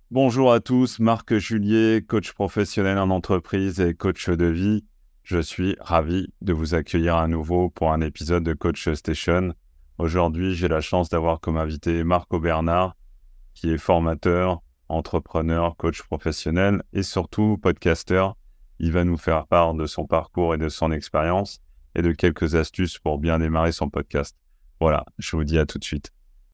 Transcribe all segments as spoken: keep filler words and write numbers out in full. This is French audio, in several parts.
Bonjour à tous, Marc Julier, coach professionnel en entreprise et coach de vie. Je suis ravi de vous accueillir à nouveau pour un épisode de Coach Station. Aujourd'hui, j'ai la chance d'avoir comme invité Marco Bernard, qui est formateur, entrepreneur, coach professionnel et surtout podcasteur. Il va nous faire part de son parcours et de son expérience et de quelques astuces pour bien démarrer son podcast. Voilà, je vous dis à tout de suite.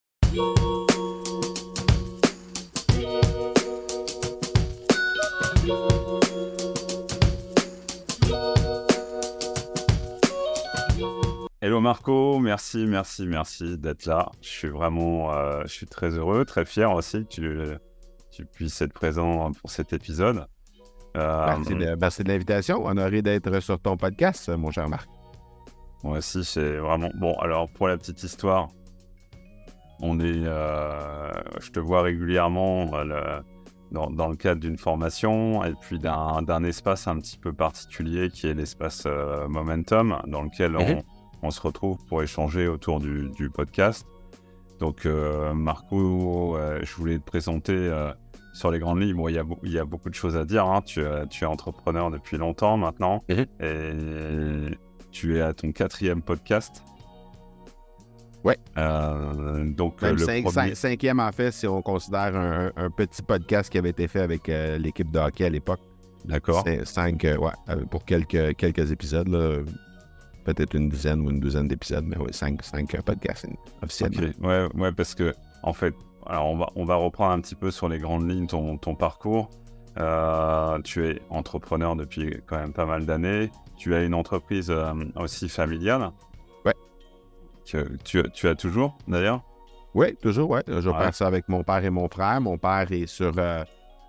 Hello Marco, merci, merci, merci d'être là. Je suis vraiment, euh, je suis très heureux, très fier aussi que tu, tu puisses être présent pour cet épisode. Euh, merci, de, merci de l'invitation. Honoré d'être sur ton podcast, mon cher Marc. Moi aussi, c'est vraiment... Bon, alors pour la petite histoire, on est, euh, je te vois régulièrement le, dans, dans le cadre d'une formation et puis d'un, d'un espace un petit peu particulier qui est l'espace euh, Momentum, dans lequel on... Mm-hmm. On se retrouve pour échanger autour du, du podcast. Donc, euh, Marco, euh, je voulais te présenter euh, sur les grandes lignes. Bon, il y a, il y a beaucoup de choses à dire. Hein. Tu, tu es entrepreneur depuis longtemps maintenant. Mmh. Et tu es à ton quatrième podcast. Ouais. Euh, donc, Même le cinq, premier... cinq, cinquième, en fait, si on considère un, un petit podcast qui avait été fait avec euh, l'équipe de hockey à l'époque. D'accord. C'est cinq, euh, ouais, pour quelques, quelques épisodes, là. Peut-être une dizaine ou une douzaine d'épisodes, mais oui, cinq, cinq podcasts officiellement. Okay. Ouais, ouais, parce que, en fait, alors on va, on va reprendre un petit peu sur les grandes lignes ton, ton parcours. Euh, tu es entrepreneur depuis quand même pas mal d'années. Tu as une entreprise euh, aussi familiale. Ouais. Que tu, tu as toujours, d'ailleurs? Oui, toujours, ouais. Je ouais. fais ça avec mon père et mon frère. Mon père est sur, euh,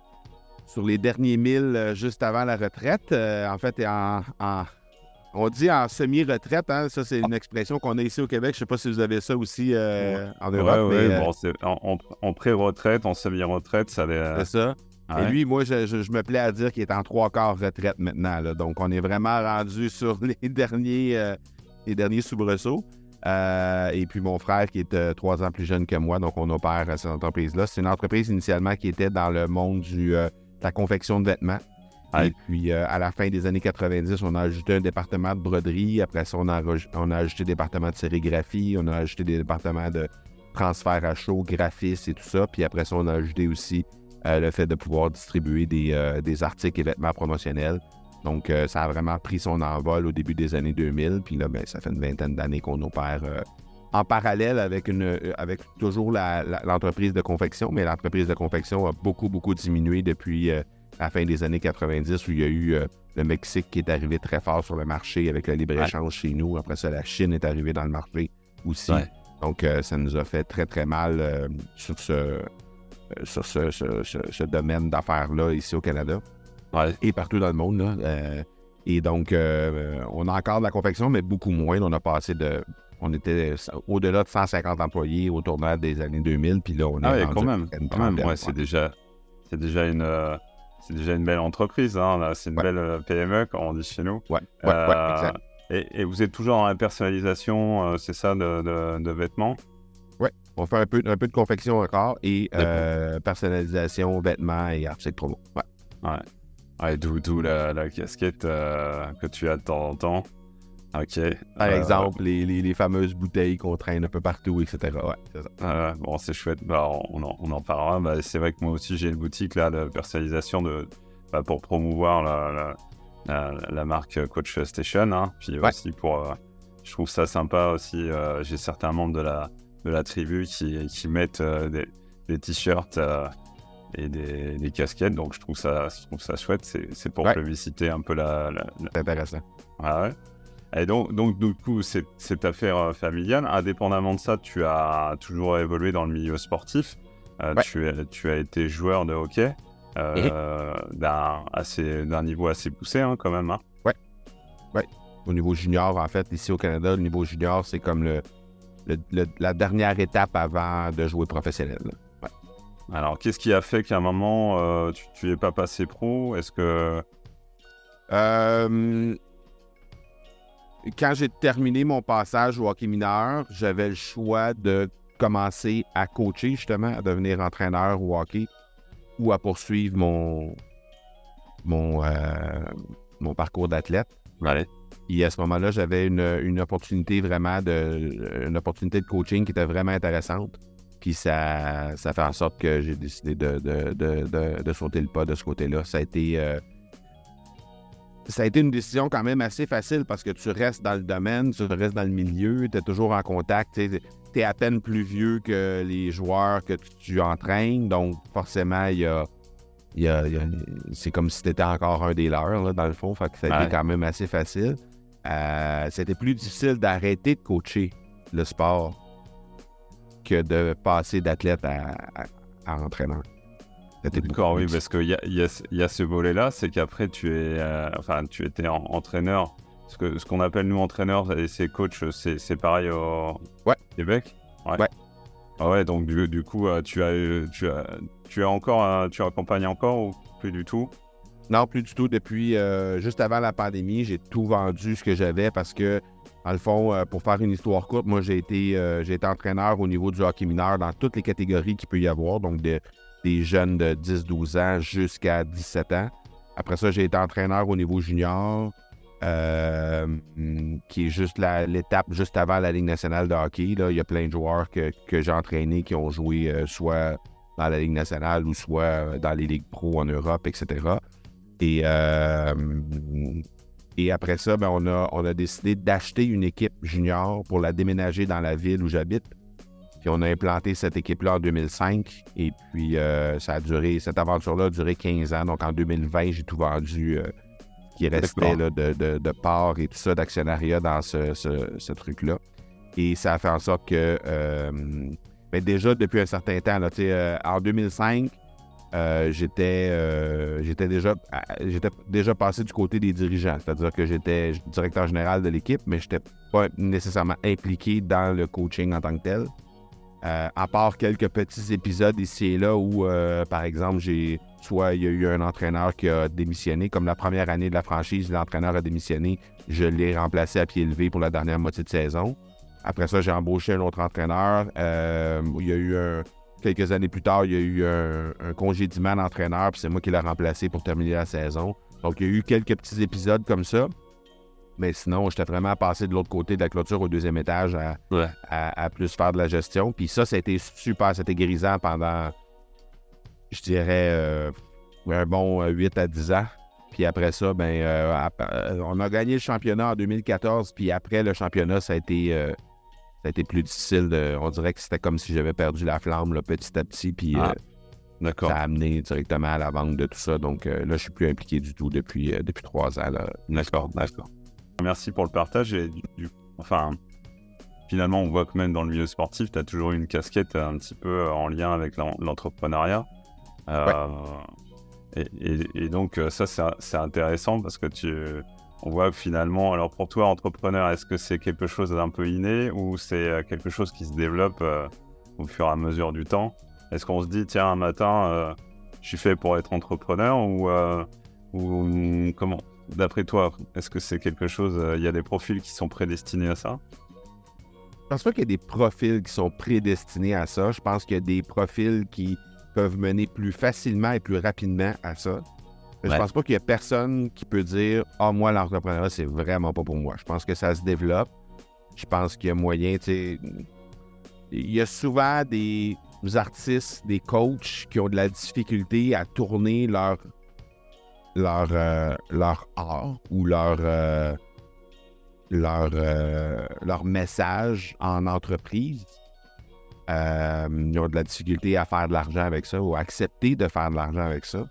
sur les derniers milles euh, juste avant la retraite. Euh, en fait, est en... en... On dit en semi-retraite, hein? Ça, c'est une expression qu'on a ici au Québec. Je ne sais pas si vous avez ça aussi euh, en Europe. Ouais, mais, ouais, euh... bon, c'est en, en, en pré-retraite, en semi-retraite, ça les... C'est ça. Ouais. Et lui, moi, je, je, je me plais à dire qu'il est en trois quarts retraite maintenant. Là. Donc, on est vraiment rendu sur les derniers, euh, les derniers soubresauts. Euh, et puis, mon frère, qui est euh, trois ans plus jeune que moi, donc on opère à cette entreprise-là. C'est une entreprise initialement qui était dans le monde du, euh, de la confection de vêtements. Et puis, euh, à la fin des années quatre-vingt-dix, on a ajouté un département de broderie. Après ça, on a, on a ajouté des départements de sérigraphie. On a ajouté des départements de transfert à chaud, graphisme et tout ça. Puis après ça, on a ajouté aussi euh, le fait de pouvoir distribuer des, euh, des articles et vêtements promotionnels. Donc, euh, ça a vraiment pris son envol au début des années deux mille. Puis là, ben, ça fait une vingtaine d'années qu'on opère euh, en parallèle avec, une, avec toujours la, la, l'entreprise de confection. Mais l'entreprise de confection a beaucoup, beaucoup diminué depuis... Euh, à la fin des années quatre-vingt-dix, où il y a eu euh, le Mexique qui est arrivé très fort sur le marché avec le libre-échange ouais. chez nous. Après ça, la Chine est arrivée dans le marché aussi. Ouais. Donc, euh, ça nous a fait très, très mal euh, sur, ce, euh, sur ce, ce, ce, ce domaine d'affaires-là ici au Canada ouais. et partout dans le monde. Là. Euh, et donc, euh, on a encore de la confection, mais beaucoup moins. On a passé de... On était au-delà de cent cinquante employés au tournant des années deux mille, puis là, on est ah oui, rendu quand même, une quand même. Ouais, c'est déjà, c'est déjà une... Euh... C'est déjà une belle entreprise, hein, là. C'est une ouais. belle P M E, comme on dit chez nous. Ouais, ouais, euh, ouais exact. Et, et vous êtes toujours dans la personnalisation, euh, c'est ça, de, de, de vêtements? Oui, on fait un peu, un peu de confection encore et euh, personnalisation, vêtements et articles promo. Ouais. Ouais. ouais d'où, d'où la, la casquette euh, que tu as de temps en temps. OK. Par euh, exemple, les, les, les fameuses bouteilles qu'on traîne un peu partout, et cetera. Ouais, c'est ça. Euh, bon, c'est chouette. Bah, on, en, on en parlera. Bah, c'est vrai que moi aussi, j'ai une boutique là, de personnalisation de, bah, pour promouvoir la, la, la, la marque Coach Station. Hein. Puis ouais. aussi pour... Euh, je trouve ça sympa aussi. Euh, j'ai certains membres de la, de la tribu qui, qui mettent euh, des, des t-shirts euh, et des, des casquettes. Donc, je trouve ça, je trouve ça chouette. C'est, c'est pour ouais. publiciter un peu la... la, la... C'est intéressant. Ah ouais. Et donc, donc, du coup, c'est, cette affaire euh, familiale, indépendamment de ça, tu as toujours évolué dans le milieu sportif. Euh, ouais. tu, es, tu as été joueur de hockey euh, mmh. d'un, assez, d'un niveau assez poussé, hein, quand même. Hein. Oui. Ouais. Au niveau junior, en fait, ici au Canada, le niveau junior, c'est comme le, le, le, la dernière étape avant de jouer professionnel. Ouais. Alors, qu'est-ce qui a fait qu'à un moment, euh, tu n'es pas passé pro? Est-ce que... Euh... Quand j'ai terminé mon passage au hockey mineur, j'avais le choix de commencer à coacher, justement, à devenir entraîneur au hockey. ou à poursuivre mon, mon, euh, mon parcours d'athlète. Ouais. Et à ce moment-là, j'avais une, une opportunité vraiment de une opportunité de coaching qui était vraiment intéressante. Puis ça, ça fait en sorte que j'ai décidé de, de, de, de, de sauter le pas de ce côté-là. Ça a été euh, ça a été une décision quand même assez facile parce que tu restes dans le domaine, tu restes dans le milieu, tu es toujours en contact. Tu es à peine plus vieux que les joueurs que tu, tu entraînes. Donc, forcément, il y a, il y a, il y a c'est comme si tu étais encore un des leurs, là, dans le fond. Fait que ça a Ouais. été quand même assez facile. Euh, c'était plus difficile d'arrêter de coacher le sport que de passer d'athlète à, à, à entraîneur. D'accord, oui, parce qu'il y a, y, a, y a ce volet-là, c'est qu'après, tu es, euh, enfin, tu étais en, entraîneur. Ce, que, ce qu'on appelle, nous, entraîneurs et ces coachs, c'est, c'est pareil au ouais. Québec. Ouais. Ouais, ah ouais, donc du, du coup, tu as, tu as, tu as encore, tu accompagnes encore ou plus du tout? Non, plus du tout. Depuis euh, juste avant la pandémie, j'ai tout vendu ce que j'avais parce que, dans le fond, euh, pour faire une histoire courte, moi, j'ai été, euh, j'ai été entraîneur au niveau du hockey mineur dans toutes les catégories qu'il peut y avoir, donc de, des jeunes de dix douze ans jusqu'à dix-sept ans. Après ça, j'ai été entraîneur au niveau junior, euh, qui est juste la, l'étape juste avant la Ligue nationale de hockey. Là. Il y a plein de joueurs que, que j'ai entraînés qui ont joué euh, soit dans la Ligue nationale ou soit dans les ligues pro en Europe, et cetera. Et, euh, et après ça, ben, on, a, on a décidé d'acheter une équipe junior pour la déménager dans la ville où j'habite. Puis on a implanté cette équipe-là en deux mille cinq. Et puis euh, ça a duré, cette aventure-là a duré quinze ans. Donc en deux mille vingt, j'ai tout vendu euh, qui restait là, de, de, de parts et tout ça, d'actionnariat dans ce, ce, ce truc-là. Et ça a fait en sorte que euh, ben déjà depuis un certain temps, là, euh, en deux mille cinq, Euh, j'étais, euh, j'étais, déjà, j'étais déjà passé du côté des dirigeants, c'est-à-dire que j'étais directeur général de l'équipe, mais je n'étais pas nécessairement impliqué dans le coaching en tant que tel. Euh, à part quelques petits épisodes ici et là où, euh, par exemple, j'ai soit il y a eu un entraîneur qui a démissionné, comme la première année de la franchise, l'entraîneur a démissionné, je l'ai remplacé à pied levé pour la dernière moitié de saison. Après ça, j'ai embauché un autre entraîneur. Euh, il y a eu un... Quelques années plus tard, il y a eu un, un congédiement d'entraîneur, puis c'est moi qui l'ai remplacé pour terminer la saison. Donc, il y a eu quelques petits épisodes comme ça. Mais sinon, j'étais vraiment passé de l'autre côté de la clôture au deuxième étage à, ouais. à, à plus faire de la gestion. Puis ça, ça a été super, c'était grisant pendant, je dirais, euh, un bon huit à dix ans. Puis après ça, ben, euh, à, on a gagné le championnat en deux mille quatorze. Puis après le championnat, ça a été... Euh, Ça a été plus difficile. De, on dirait que c'était comme si j'avais perdu la flamme là, petit à petit. Puis ah, euh, d'accord. ça a amené directement à la vente de tout ça. Donc euh, là, je ne suis plus impliqué du tout depuis, euh, depuis trois ans. Là. D'accord, d'accord. Merci pour le partage. Et du, du, enfin, finalement, on voit que même dans le milieu sportif, tu as toujours une casquette un petit peu en lien avec l'entrepreneuriat. Euh, ouais. et, et, et donc, ça, c'est, c'est intéressant parce que tu... On voit que finalement, alors pour toi, entrepreneur, est-ce que c'est quelque chose d'un peu inné ou c'est quelque chose qui se développe euh, au fur et à mesure du temps? Est-ce qu'on se dit, tiens, un matin, euh, je suis fait pour être entrepreneur ou, euh, ou comment? D'après toi, est-ce que c'est quelque chose, il euh, y a des profils qui sont prédestinés à ça? Je pense pas qu'il y a des profils qui sont prédestinés à ça. Je pense qu'il y a des profils qui peuvent mener plus facilement et plus rapidement à ça. Ouais. Je pense pas qu'il y a personne qui peut dire « Ah, moi, l'entrepreneuriat, c'est vraiment pas pour moi. » Je pense que ça se développe. Je pense qu'il y a moyen, tu sais... Il y a souvent des artistes, des coachs qui ont de la difficulté à tourner leur, leur, euh, leur art ou leur, euh, leur, euh, leur message en entreprise. Euh, ils ont de la difficulté à faire de l'argent avec ça ou à accepter de faire de l'argent avec ça.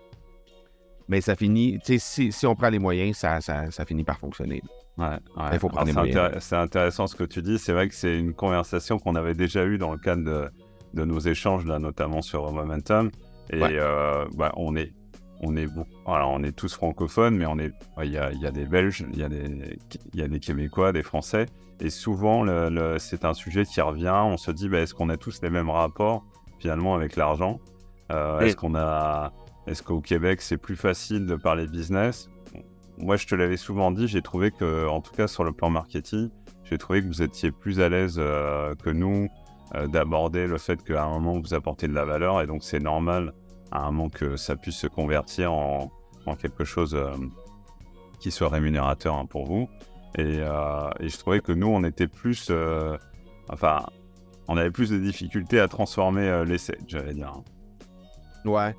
Mais ça finit, tu sais, si, si on prend les moyens, ça, ça, ça finit par fonctionner. Ouais, ouais. Il faut prendre Alors, les c'est, moyens. Intér- c'est intéressant ce que tu dis. C'est vrai que c'est une conversation qu'on avait déjà eue dans le cadre de, de nos échanges, là, notamment sur Momentum. Et ouais. euh, bah, on est, on est, alors, on est tous francophones, mais on est, il y a, il y a des Belges, il y a des, il y a des Québécois, des Français. Et souvent, le, le, c'est un sujet qui revient. On se dit, bah, est-ce qu'on a tous les mêmes rapports finalement avec l'argent? euh, Est-ce qu'on a Est-ce qu'au Québec, c'est plus facile de parler business? Moi, je te l'avais souvent dit, j'ai trouvé que, en tout cas sur le plan marketing, j'ai trouvé que vous étiez plus à l'aise euh, que nous euh, d'aborder le fait qu'à un moment, vous apportez de la valeur. Et donc, c'est normal, à un moment que ça puisse se convertir en, en quelque chose euh, qui soit rémunérateur hein, pour vous. Et, euh, et je trouvais que nous, on était plus... Euh, enfin, on avait plus de difficultés à transformer euh, l'essai, j'allais dire. Ouais.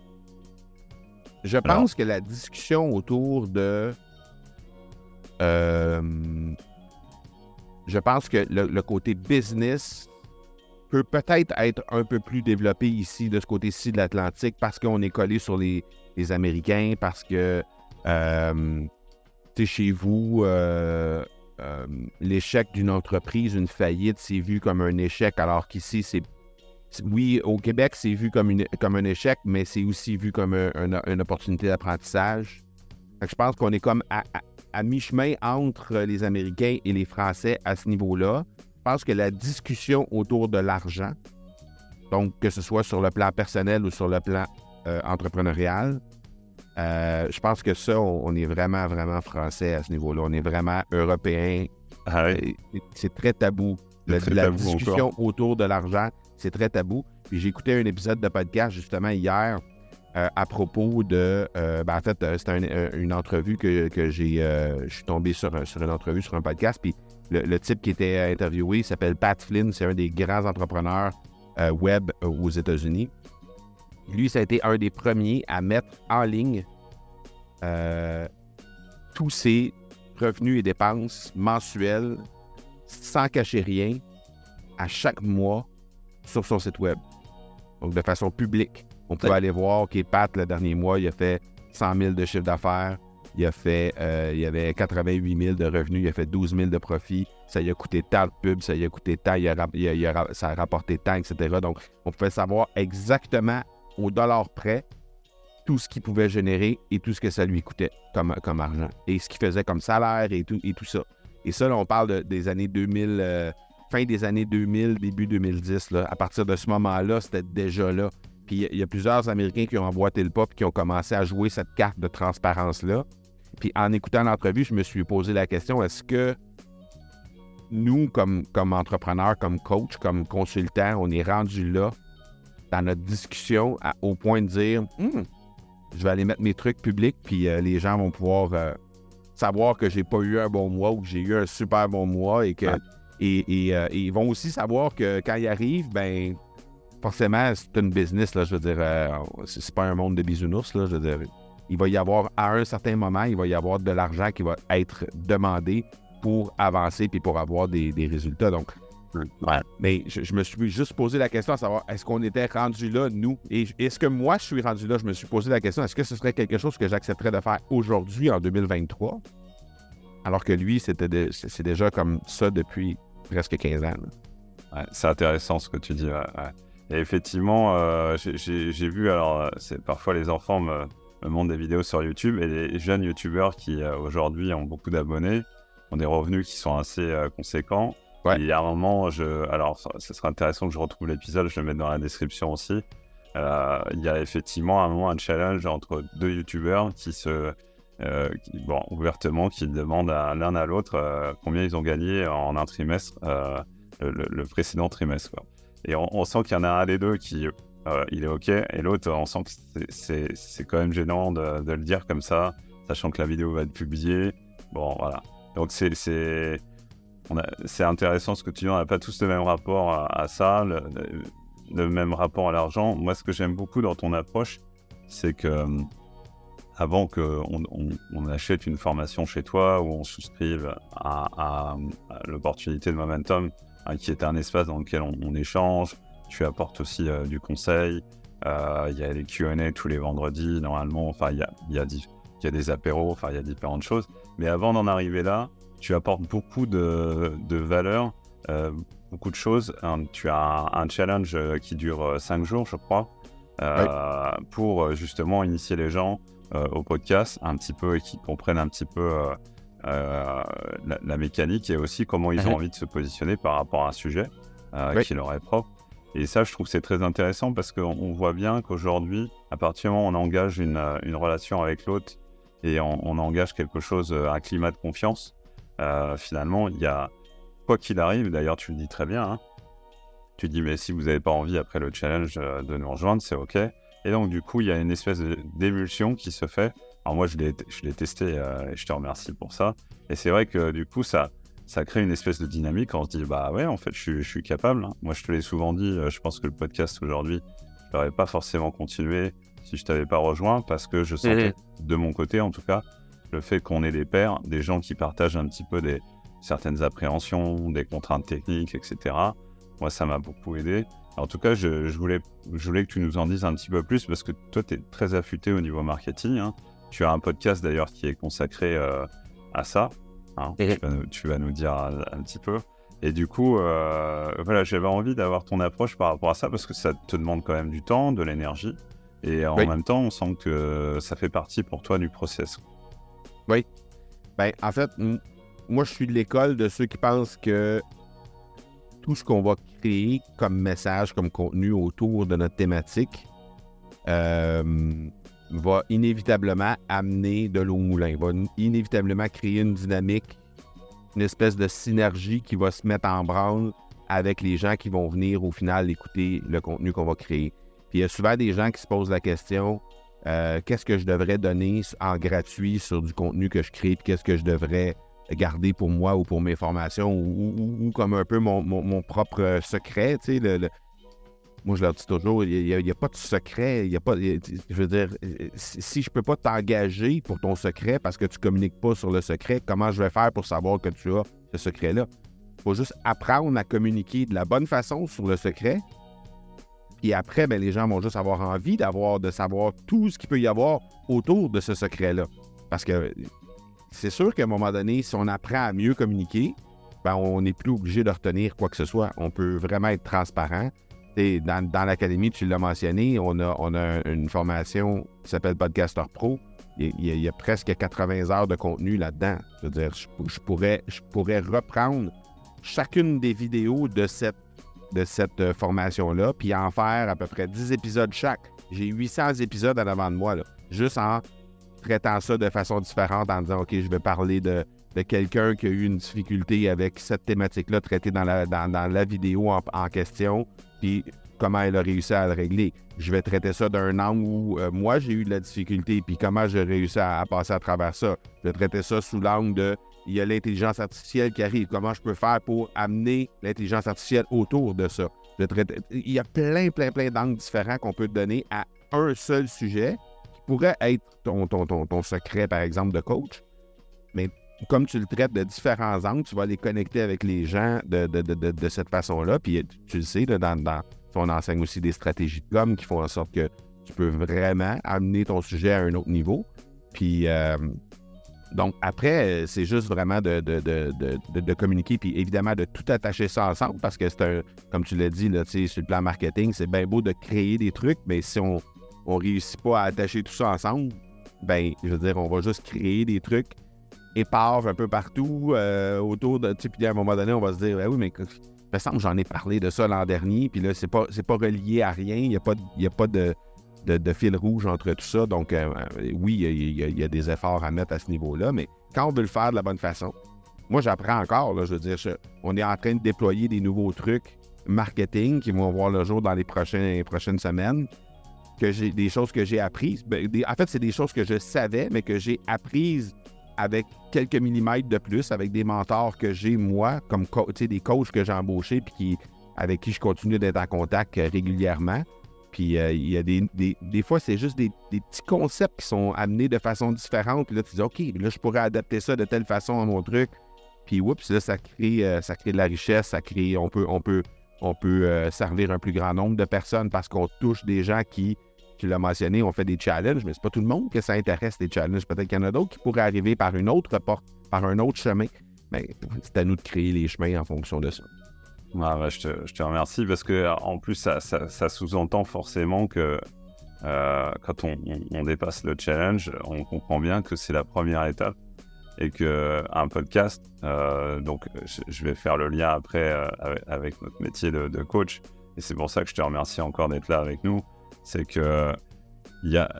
Je Alors, pense que la discussion autour de... Euh, je pense que le, le côté business peut peut-être être un peu plus développé ici, de ce côté-ci de l'Atlantique, parce qu'on est collé sur les, les Américains, parce que, euh, tu sais, chez vous, euh, euh, l'échec d'une entreprise, une faillite, c'est vu comme un échec, alors qu'ici, c'est... Oui, au Québec, c'est vu comme, une, comme un échec, mais c'est aussi vu comme un, un, une opportunité d'apprentissage. Fait que je pense qu'on est comme à, à, à mi-chemin entre les Américains et les Français à ce niveau-là. Je pense que la discussion autour de l'argent, donc que ce soit sur le plan personnel ou sur le plan euh, entrepreneurial, euh, je pense que ça, on, on est vraiment, vraiment français à ce niveau-là. On est vraiment européen. ah oui, Euh, C'est très tabou. c'est Le- très la tabou discussion encore. autour de l'argent, c'est très tabou. Puis j'ai écouté un épisode de podcast justement hier euh, à propos de... Euh, ben en fait, euh, c'était un- un- une entrevue que, que j'ai... euh, je suis tombé sur, un- sur une entrevue, sur un podcast, puis le, le type qui était interviewé s'appelle Pat Flynn. C'est un des grands entrepreneurs euh, web euh, aux États-Unis. Lui, ça a été un des premiers à mettre en ligne euh, tous ses revenus et dépenses mensuels sans cacher rien à chaque mois sur son site web. Donc, de façon publique. On pouvait Ouais. aller voir, OK, Pat, le dernier mois, il a fait cent mille de chiffre d'affaires, il a fait, euh, il y avait quatre-vingt-huit mille de revenus, il a fait douze mille de profit, ça lui a coûté tant de pub, ça lui a coûté tant, il a, il a, il a, ça a rapporté tant, et cetera. Donc, on pouvait savoir exactement au dollar près tout ce qu'il pouvait générer et tout ce que ça lui coûtait comme, comme argent. Et ce qu'il faisait comme salaire et tout, et tout ça. Et ça, là, on parle de, des années deux mille, euh, fin des années deux mille, début deux mille dix. Là. À partir de ce moment-là, c'était déjà là. Puis il y a plusieurs Américains qui ont emboîté le pas et qui ont commencé à jouer cette carte de transparence-là. Puis en écoutant l'entrevue, je me suis posé la question, est-ce que nous, comme, comme entrepreneurs, comme coach, comme consultants, on est rendu là dans notre discussion à- au point de dire Hum, je vais aller mettre mes trucs publics, puis euh, les gens vont pouvoir euh, savoir que j'ai pas eu un bon mois ou que j'ai eu un super bon mois et que Ouais. et, et, euh, et ils vont aussi savoir que quand ils arrivent, ben forcément, c'est une business, là, je veux dire, euh, c'est c'est pas un monde de bisounours, là, je veux dire. Il va y avoir, à un certain moment, il va y avoir de l'argent qui va être demandé pour avancer puis pour avoir des, des résultats. Donc, Ouais. mais je, je me suis juste posé la question à savoir, est-ce qu'on était rendu là, nous? Et est-ce que moi, je suis rendu là? Je me suis posé la question, est-ce que ce serait quelque chose que j'accepterais de faire aujourd'hui, en deux mille vingt-trois? Alors que lui, c'était de- c'est c'est déjà comme ça depuis presque quinze ans. là. Ouais, c'est intéressant ce que tu dis. Ouais, ouais. Et effectivement, euh, j'ai- j'ai j'ai vu, alors, euh, c'est parfois les enfants me, me montrent des vidéos sur YouTube et les jeunes YouTubeurs qui euh, aujourd'hui ont beaucoup d'abonnés, ont des revenus qui sont assez euh, conséquents. Ouais. Et il y a un moment, je, alors, ça, ça serait intéressant que je retrouve l'épisode, je le mets dans la description aussi. Euh, il y a effectivement à un moment un challenge entre deux YouTubeurs qui se. Euh, qui, bon, ouvertement, qui demandent à l'un à l'autre euh, combien ils ont gagné en un trimestre. Euh, Le, le précédent trimestre. Quoi. Et on, on sent qu'il y en a un des deux qui euh, il est OK, et l'autre, on sent que c'est, c'est, c'est quand même gênant de, de le dire comme ça, sachant que la vidéo va être publiée. Bon, voilà. Donc, c'est, c'est, on a, c'est intéressant ce que tu dis, on n'a pas tous le même rapport à, à ça, le, le, le même rapport à l'argent. Moi, ce que j'aime beaucoup dans ton approche, c'est que avant qu'on on, on achète une formation chez toi ou on souscrive à, à, à l'opportunité de Momentum, hein, qui est un espace dans lequel on, on échange, tu apportes aussi euh, du conseil, euh, il y a les Q and A tous les vendredis, normalement, enfin, il y a, y, a di- y a des apéros, enfin, il y a différentes choses. Mais avant d'en arriver là, tu apportes beaucoup de, de valeur, euh, beaucoup de choses. Hein, tu as un, un challenge qui dure cinq jours, je crois, euh, oui. pour justement initier les gens Euh, au podcast, un petit peu, et qui comprennent un petit peu euh, euh, la, la mécanique et aussi comment ils ont envie de se positionner par rapport à un sujet euh, oui. qui leur est propre. Et ça, je trouve que c'est très intéressant parce qu'on on voit bien qu'aujourd'hui, à partir du moment où on engage une, une relation avec l'autre et on, on engage quelque chose, un climat de confiance, euh, finalement, il y a, quoi qu'il arrive, d'ailleurs tu le dis très bien, hein, tu dis mais si vous n'avez pas envie après le challenge de nous rejoindre, c'est OK. Et donc, du coup, il y a une espèce de, d'émulsion qui se fait. Alors moi, je l'ai, je l'ai testé euh, et je te remercie pour ça. Et c'est vrai que du coup, ça, ça crée une espèce de dynamique. On se dit, bah ouais, en fait, je, suis- je suis capable. Hein. Moi, je te l'ai souvent dit, euh, je pense que le podcast aujourd'hui, je n'aurais pas forcément continué si je t'avais pas rejoint parce que je sentais, mmh. de mon côté en tout cas, le fait qu'on ait des pairs, des gens qui partagent un petit peu des, certaines appréhensions, des contraintes techniques, et cetera. Moi, ça m'a beaucoup aidé. En tout cas, je, je, voulais, je voulais que tu nous en dises un petit peu plus parce que toi, tu es très affûté au niveau marketing. Hein. Tu as un podcast d'ailleurs qui est consacré euh, à ça. Hein. Mmh. Tu, vas nous, tu vas nous dire un, un petit peu. Et du coup, euh, voilà, j'avais envie d'avoir ton approche par rapport à ça parce que ça te demande quand même du temps, de l'énergie. Et en oui. même temps, on sent que ça fait partie pour toi du process. Oui. Ben, en fait, m- moi, je suis de l'école de ceux qui pensent que tout ce qu'on va créer comme message, comme contenu autour de notre thématique euh, va inévitablement amener de l'eau au moulin, va inévitablement créer une dynamique, une espèce de synergie qui va se mettre en branle avec les gens qui vont venir au final écouter le contenu qu'on va créer. Puis il y a souvent des gens qui se posent la question euh, qu'est-ce que je devrais donner en gratuit sur du contenu que je crée, puis qu'est-ce que je devrais garder pour moi ou pour mes formations ou, ou, ou comme un peu mon, mon, mon propre secret, tu sais, le, le... moi je leur dis toujours, il n'y a, a pas de secret, il y a pas, il y a, je veux dire, si je peux pas t'engager pour ton secret parce que tu communiques pas sur le secret, comment je vais faire pour savoir que tu as ce secret-là? Il faut juste apprendre à communiquer de la bonne façon sur le secret, puis après, ben, les gens vont juste avoir envie d'avoir, de savoir tout ce qu'il peut y avoir autour de ce secret-là. Parce que c'est sûr qu'à un moment donné, si on apprend à mieux communiquer, ben on n'est plus obligé de retenir quoi que ce soit. On peut vraiment être transparent. Et dans, dans l'académie, tu l'as mentionné, on a, on a une formation qui s'appelle Podcaster Pro. Il y, a, il y a presque quatre-vingts heures de contenu là-dedans. Je veux dire, je, je, pourrais, je pourrais reprendre chacune des vidéos de cette, de cette formation-là, puis en faire à peu près dix épisodes chaque. J'ai huit cents épisodes en avant de moi, là, juste en traitant ça de façon différente, en disant, OK, je vais parler de, de quelqu'un qui a eu une difficulté avec cette thématique-là traitée dans la, dans, dans la vidéo en, en question, puis comment elle a réussi à le régler. Je vais traiter ça d'un angle où euh, moi, j'ai eu de la difficulté, puis comment j'ai réussi à, à passer à travers ça. Je vais traiter ça sous l'angle de, il y a l'intelligence artificielle qui arrive, comment je peux faire pour amener l'intelligence artificielle autour de ça. Je vais traiter... Il y a plein, plein, plein d'angles différents qu'on peut donner à un seul sujet, pourrait être ton, ton, ton, ton secret, par exemple, de coach, mais comme tu le traites de différents angles, tu vas les connecter avec les gens de, de, de, de, de cette façon-là. Puis tu le sais, là, dans, dans, on enseigne aussi des stratégies de com qui font en sorte que tu peux vraiment amener ton sujet à un autre niveau. Puis euh, donc après, c'est juste vraiment de, de, de, de, de communiquer, puis évidemment de tout attacher ça ensemble, parce que c'est un, comme tu l'as dit, là, sur le plan marketing, c'est bien beau de créer des trucs, mais si on on réussit pas à attacher tout ça ensemble, ben, je veux dire, on va juste créer des trucs épars un peu partout euh, autour de... Tu sais, puis à un moment donné, on va se dire, ben oui, mais il me semble que j'en ai parlé de ça l'an dernier, puis là, c'est pas, c'est pas relié à rien, il n'y a pas, y a pas de, de, de fil rouge entre tout ça, donc euh, oui, il y, y, y a des efforts à mettre à ce niveau-là, mais quand on veut le faire de la bonne façon, moi, j'apprends encore, là, je veux dire, je, on est en train de déployer des nouveaux trucs marketing qui vont voir le jour dans les, prochains, les prochaines semaines, que j'ai des choses que j'ai apprises. Ben, des, en fait, c'est des choses que je savais, mais que j'ai apprises avec quelques millimètres de plus, avec des mentors que j'ai, moi, comme co- des coachs que j'ai embauchés, puis qui, avec qui je continue d'être en contact euh, régulièrement. Puis euh, il y a des, des, des fois, c'est juste des, des petits concepts qui sont amenés de façon différente. Puis là, tu dis, OK, là, je pourrais adapter ça de telle façon à mon truc. Puis, oups, là, ça crée, euh, ça crée de la richesse, ça crée, on peut, on peut, on peut euh, servir un plus grand nombre de personnes parce qu'on touche des gens qui, tu l'as mentionné, on fait des challenges, mais c'est pas tout le monde que ça intéresse, les challenges. Peut-être qu'il y en a d'autres qui pourraient arriver par une autre porte, par un autre chemin. Mais c'est à nous de créer les chemins en fonction de ça. Ah bah, je, te, je te remercie parce que en plus, ça, ça, ça sous-entend forcément que euh, quand on, on, on dépasse le challenge, on comprend bien que c'est la première étape et qu'un podcast, euh, donc je, je vais faire le lien après euh, avec, avec notre métier de, de coach, et c'est pour ça que je te remercie encore d'être là avec nous. C'est qu'il y a,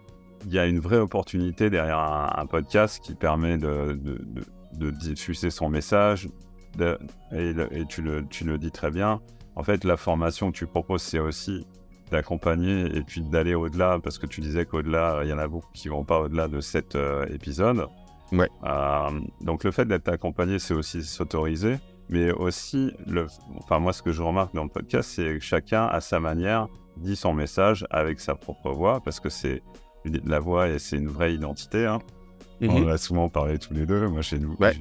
y a une vraie opportunité derrière un, un podcast qui permet de, de, de, de diffuser son message. De, et, le, et tu, le, tu le dis très bien. En fait, la formation que tu proposes, c'est aussi d'accompagner et puis d'aller au-delà, parce que tu disais qu'au-delà, il y en a beaucoup qui vont pas au-delà de cet euh, épisode. Ouais. Euh, donc le fait d'être accompagné, c'est aussi s'autoriser, mais aussi, le, enfin moi ce que je remarque dans le podcast, c'est que chacun à sa manière dit son message avec sa propre voix, parce que c'est la voix et c'est une vraie identité. Hein. Mm-hmm. On en a souvent parlé tous les deux. Moi j'ai une, ouais.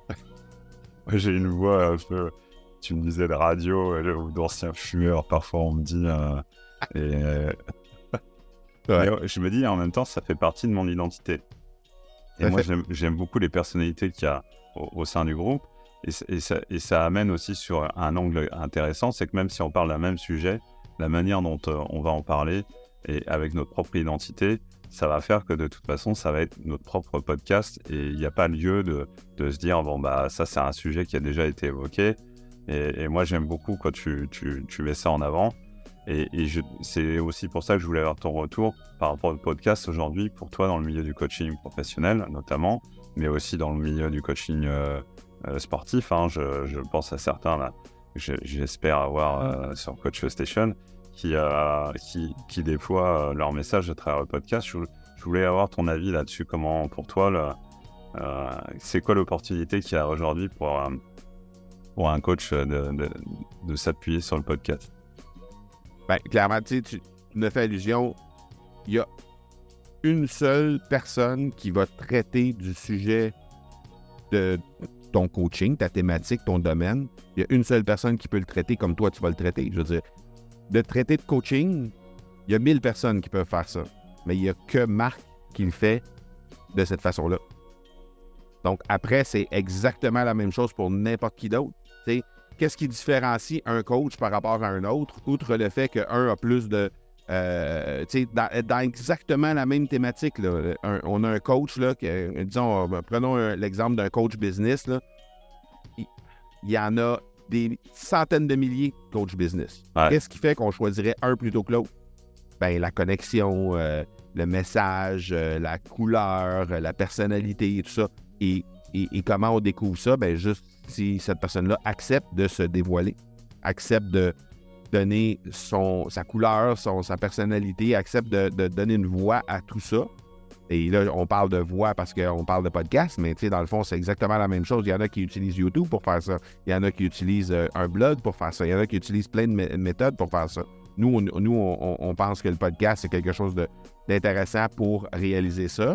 j'ai, j'ai une voix un peu, tu me disais de radio ou d'ancien fumeur, parfois on me dit. Euh, et euh, ouais. Mais je me dis en même temps, ça fait partie de mon identité. Et moi, j'aime, j'aime beaucoup les personnalités qu'il y a au, au sein du groupe. Et, et, ça, et ça amène aussi sur un angle intéressant, c'est que même si on parle d'un même sujet, la manière dont euh, on va en parler, et avec notre propre identité, ça va faire que de toute façon, ça va être notre propre podcast. Et il n'y a pas lieu de, de se dire, bon, bah ça, c'est un sujet qui a déjà été évoqué. Et, et moi, j'aime beaucoup quand tu, tu, tu mets ça en avant. Et, et je, c'est aussi pour ça que je voulais avoir ton retour par rapport au podcast aujourd'hui, pour toi dans le milieu du coaching professionnel notamment, mais aussi dans le milieu du coaching euh, euh, sportif. Hein, je, je pense à certains là, je, j'espère avoir euh, sur Coach Station, qui, euh, qui, qui déploient euh, leur message à travers le podcast. Je, je voulais avoir ton avis là-dessus. Comment pour toi, le, euh, c'est quoi l'opportunité qu'il y a aujourd'hui pour, euh, pour un coach de, de, de s'appuyer sur le podcast? Ben, clairement, tu me fais allusion, il y a une seule personne qui va traiter du sujet de ton coaching, ta thématique, ton domaine. Il y a une seule personne qui peut le traiter comme toi, tu vas le traiter. Je veux dire, de traiter de coaching, il y a mille personnes qui peuvent faire ça. Mais il n'y a que Marc qui le fait de cette façon-là. Donc, après, c'est exactement la même chose pour n'importe qui d'autre. Tu sais, qu'est-ce qui différencie un coach par rapport à un autre, outre le fait qu'un a plus de... Euh, tu sais, dans, dans exactement la même thématique, là, un, on a un coach, là, que, disons, prenons un, l'exemple d'un coach business, là, il, il y en a des centaines de milliers de coachs business. Ouais. Qu'est-ce qui fait qu'on choisirait un plutôt que l'autre? Ben, la connexion, euh, le message, euh, la couleur, euh, la personnalité et tout ça. Et, et, et comment on découvre ça? Ben, juste si cette personne-là accepte de se dévoiler, accepte de donner son, sa couleur, son, sa personnalité, accepte de, de donner une voix à tout ça. Et là, on parle de voix parce qu'on parle de podcast, mais tu sais, dans le fond, c'est exactement la même chose. Il y en a qui utilisent YouTube pour faire ça. Il y en a qui utilisent euh, un blog pour faire ça. Il y en a qui utilisent plein de mé- méthodes pour faire ça. Nous, on, nous on, on pense que le podcast, c'est quelque chose de, d'intéressant pour réaliser ça.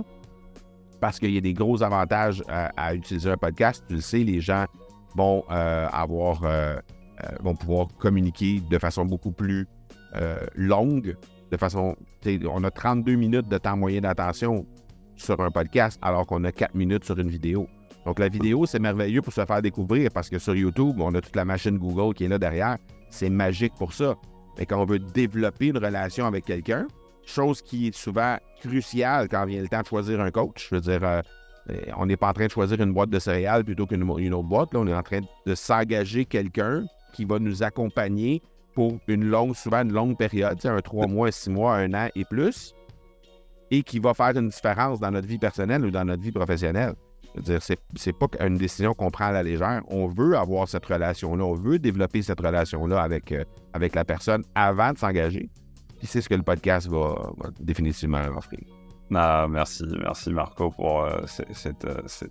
Parce qu'il y a des gros avantages à, à utiliser un podcast. Tu le sais, les gens vont euh, avoir... Euh, Euh, vont pouvoir communiquer de façon beaucoup plus euh, longue, de façon... On a trente-deux minutes de temps moyen d'attention sur un podcast, alors qu'on a quatre minutes sur une vidéo. Donc, la vidéo, c'est merveilleux pour se faire découvrir, parce que sur YouTube, on a toute la machine Google qui est là derrière. C'est magique pour ça. Mais quand on veut développer une relation avec quelqu'un, chose qui est souvent cruciale quand vient le temps de choisir un coach, je veux dire... Euh, on n'est pas en train de choisir une boîte de céréales plutôt qu'une une autre boîte. Là, on est en train de s'engager quelqu'un qui va nous accompagner pour une longue, souvent une longue période, un trois mois, six mois, un an et plus, et qui va faire une différence dans notre vie personnelle ou dans notre vie professionnelle. Je veux dire, c'est, c'est pas une décision qu'on prend à la légère. On veut avoir cette relation-là, on veut développer cette relation-là avec, euh, avec la personne avant de s'engager. Puis c'est ce que le podcast va, va définitivement offrir. Ah, merci, merci Marco pour euh, cette, cette, euh, cette,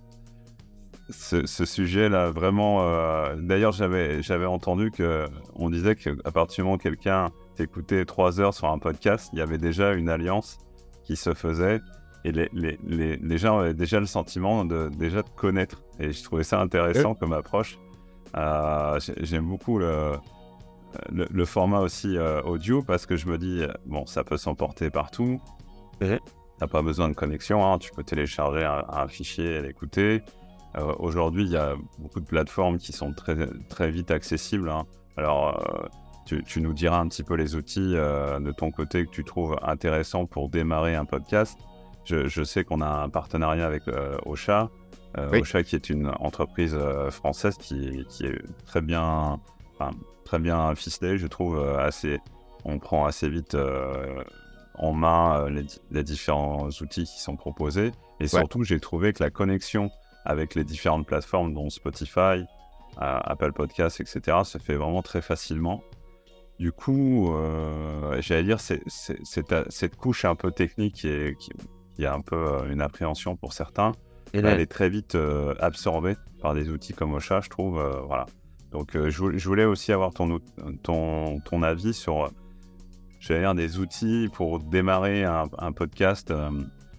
ce, ce sujet-là. Vraiment, euh, d'ailleurs, j'avais, j'avais entendu qu'on disait qu'à partir du moment où quelqu'un t'écoutait trois heures sur un podcast, il y avait déjà une alliance qui se faisait et les, les, les, les gens avaient déjà le sentiment de, déjà de connaître. Et je trouvais ça intéressant euh. comme approche. Euh, j'aime beaucoup le, le, le format aussi euh, audio parce que je me dis, bon, ça peut s'emporter partout. Euh. T'as pas besoin de connexion, hein. Tu peux télécharger un, un fichier et l'écouter. Euh, aujourd'hui, il y a beaucoup de plateformes qui sont très, très vite accessibles. Hein. Alors, euh, tu, tu nous diras un petit peu les outils euh, de ton côté que tu trouves intéressants pour démarrer un podcast. Je, je sais qu'on a un partenariat avec euh, Ocha. Euh, oui. Ocha qui est une entreprise euh, française qui, qui est très bien, enfin, très bien ficelée, je trouve. Euh, assez, on prend assez vite... Euh, en main euh, les, les différents outils qui sont proposés. Et ouais. Surtout, j'ai trouvé que la connexion avec les différentes plateformes, dont Spotify, euh, Apple Podcasts, et cetera, se fait vraiment très facilement. du coup, euh, j'allais dire, c'est, c'est, c'est ta- cette couche un peu technique qui est, qui, qui est un peu euh, une appréhension pour certains, Et bah, elle est très vite euh, absorbée par des outils comme Ocha, je trouve. euh, voilà. Donc, euh, je, voulais- je voulais aussi avoir ton, out- ton, ton avis sur, euh, j'allais dire, des outils pour démarrer un, un podcast euh,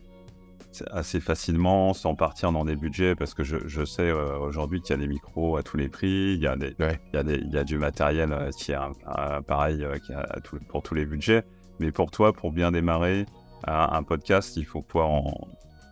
assez facilement, sans partir dans des budgets, parce que je, je sais euh, aujourd'hui qu'il y a des micros à tous les prix, il y a, des, Ouais. il y a, des, il y a du matériel euh, qui est un- un- pareil euh, qui a à tout- pour tous les budgets. Mais pour toi, pour bien démarrer un, un podcast, il faut pouvoir en...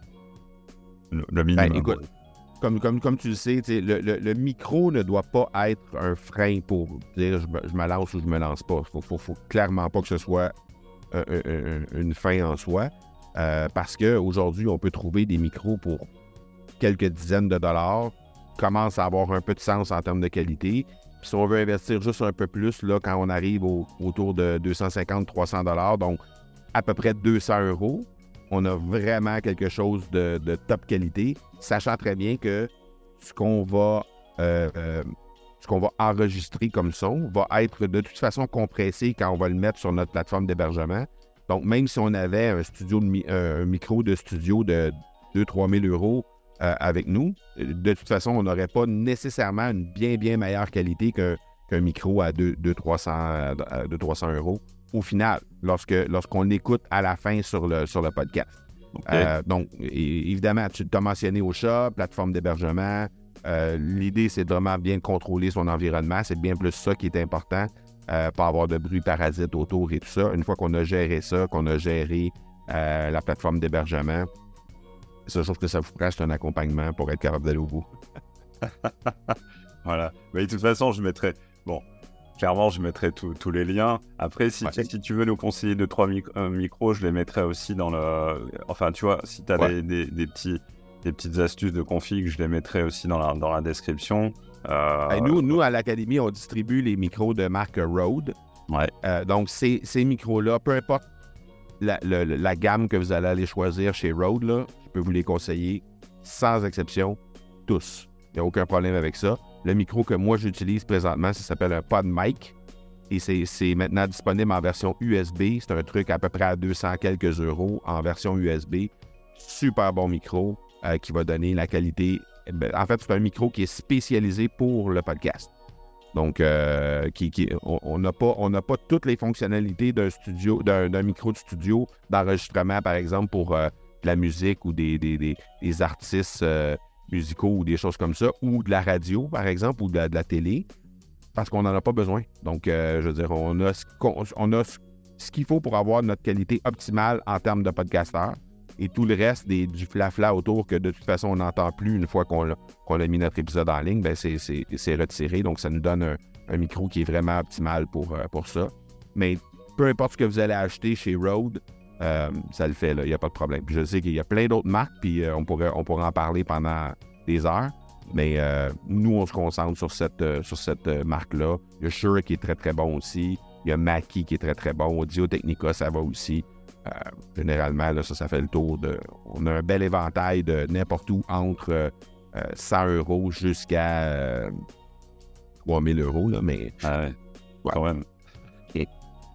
le, le Ben, minimum. écoute, comme, comme, comme tu le sais, tu sais, le, le, le micro ne doit pas être un frein pour dire je me, je me lance ou je me lance pas. Il faut, faut, faut clairement pas que ce soit euh, euh, euh, une fin en soi. Euh, parce qu'aujourd'hui, on peut trouver des micros pour quelques dizaines de dollars, commence à avoir un peu de sens en termes de qualité. Puis si on veut investir juste un peu plus, là, quand on arrive au- autour de deux cent cinquante à trois cents dollars, donc à peu près deux cents euros, on a vraiment quelque chose de, de top qualité, sachant très bien que ce qu'on va, euh, euh, ce qu'on va enregistrer comme son va être de toute façon compressé quand on va le mettre sur notre plateforme d'hébergement. Donc, même si on avait un, studio de mi- euh, un micro de studio de deux à trois mille euros euh, avec nous, de toute façon, on n'aurait pas nécessairement une bien, bien meilleure qualité qu'un, qu'un micro à deux à trois cents euros au final, lorsque, lorsqu'on l'écoute à la fin sur le, sur le podcast. Ok. Euh, donc, é- évidemment, tu t'as mentionné Ocha, plateforme d'hébergement. Euh, l'idée, c'est de vraiment bien contrôler son environnement. C'est bien plus ça qui est important. Euh, pas avoir de bruit parasite autour et tout ça. Une fois qu'on a géré ça, qu'on a géré euh, la plateforme d'hébergement, c'est sûr que ça vous prête un accompagnement pour être capable d'aller au bout. Voilà. Mais de toute façon, je mettrai... Bon, clairement, je mettrai tous tous les liens. Après, si, Ouais. tu, si tu veux nous conseiller deux, trois mic- euh, micros, je les mettrai aussi dans le... Enfin, tu vois, si tu as Ouais. des, des, des petits, des petites astuces de config, je les mettrai aussi dans la, dans la description. Euh, Ben, nous, nous, à l'Académie, on distribue les micros de marque Rode. Ouais. Euh, donc, ces, ces micros-là, peu importe la, le- le- la gamme que vous allez aller choisir chez Rode, là, je peux vous les conseiller sans exception, tous. Il n'y a aucun problème avec ça. Le micro que moi, j'utilise présentement, ça s'appelle un PodMic. Et c'est, c'est maintenant disponible en version U S B. C'est un truc à peu près à deux cents quelques euros en version U S B. Super bon micro euh, qui va donner la qualité. Ben, en fait, c'est un micro qui est spécialisé pour le podcast. Donc, euh, qui, qui- on n'a pas, on n'a pas toutes les fonctionnalités d'un studio, d'un, d'un micro de studio d'enregistrement, par exemple, pour euh, de la musique ou des, des, des- des artistes euh, musicaux ou des choses comme ça, ou de la radio, par exemple, ou de la, de la télé, parce qu'on n'en a pas besoin. Donc, euh, je veux dire, on a, ce, qu'on- on a ce, ce qu'il faut pour avoir notre qualité optimale en termes de podcasteur. Et tout le reste des, du flafla autour que de toute façon on n'entend plus une fois qu'on l'a, qu'on a mis notre épisode en ligne, ben c'est, c'est, c'est retiré. Donc ça nous donne un, un micro qui est vraiment optimal pour, euh, pour ça. Mais peu importe ce que vous allez acheter chez Rode, euh, ça le fait, il n'y a pas de problème. Puis je sais qu'il y a plein d'autres marques, puis euh, on, pourrait, on pourrait en parler pendant des heures. Mais euh, nous, on se concentre sur cette, euh, sur cette euh, marque-là. Il y a Shure qui est très très bon aussi. Il y a Mackie qui est très très bon. Audio Technica, ça va aussi. Euh, généralement, là, ça, ça fait le tour de... On a un bel éventail de n'importe où entre euh, euh, cent euros jusqu'à euh, trois mille euros, là, mais... Ah ouais. Ouais. Quand même. Ok.